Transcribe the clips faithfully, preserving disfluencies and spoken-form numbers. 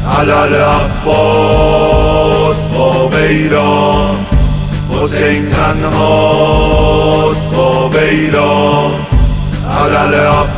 علل عباس با ویلا، حسین تنهاست با ویلا. علل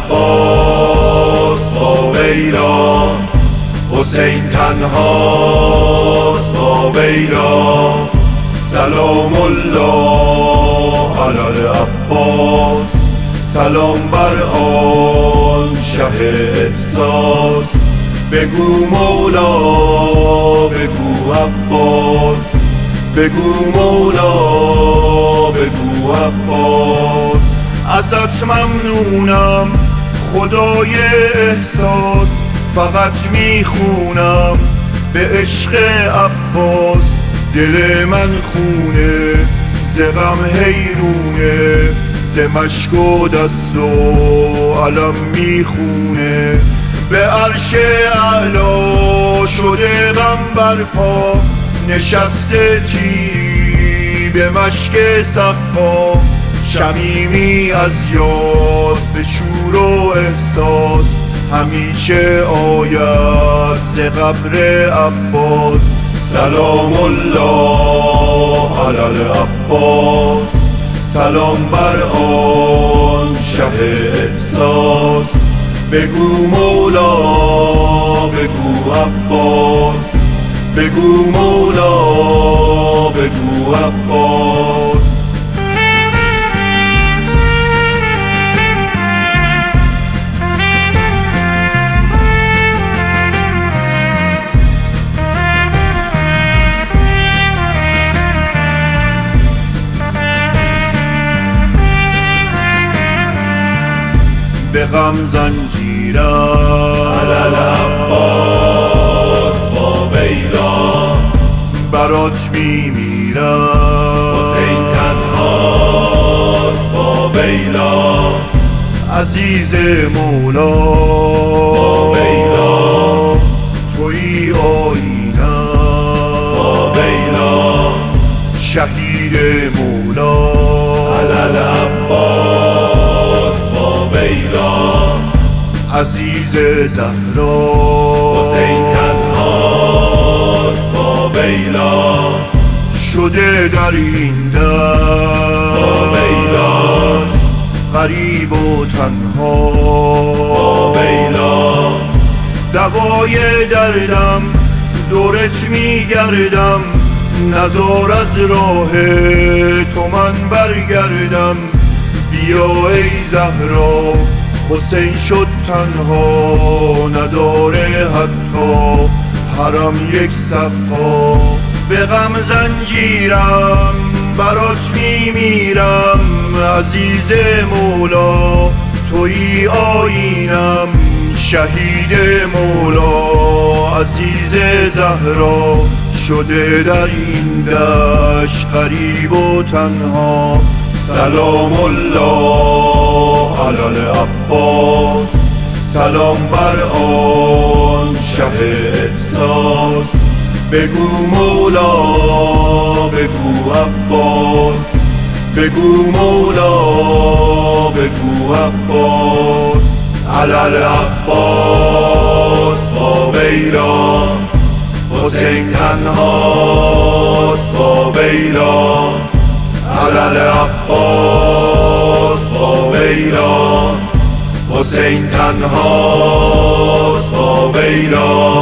عباس با ویلا، حسین تنهاست با ویلا. سلام الله علل عباس، سلام بر آن شه احساس. بگو مولا بگو عباس، بگو مولا بگو عباس. ازت ممنونم خدای احساس، فقط میخونم به عشق عباس. دل من خونه ز غم حیرونه، ز مشک و دست و علم میخونه. به عرش اعلا شده غم برپا، نشسته تیری به مشک صفا. شمیمی از یاس به شور و احساس، همیشه آید ز قبر عباس. سلام الله علل عباس، سلام بر آن شه احساس. بگو مولا بگو عباس، بگو مولا بگو عباس. به غم زنجیرم علل عباس با ویلا، برات میمیرم حسین تنهاست با ویلا. عزیز مولا با ویلا، تویی آیینم با ویلا. شهید مولا علل عباس با ویلا. عزیز زهرا حسین تنهاست با ویلا. شده در این دشت با ویلا، غریب و تنها با ویلا. دوای دردم دورت میگردم، نزار از راه تو من برگردم. بیا ای زهرا، حسین شد تنها، نداره حتی حرم یک صفا. به غم زنجیرم برات میمیرم، عزیز مولا تویی آیینم. شهید مولا عزیز زهرا، شده در این دشت غریب و تنها. سلام الله علل عباس، سلام بر آن شه احساس. بگو مولا بگو عباس، بگو مولا بگو عباس. علل عباس با ویلا، حسین تنهاست با ویلا. علل عباس با ویلا، حسین تنهاست با ویلا.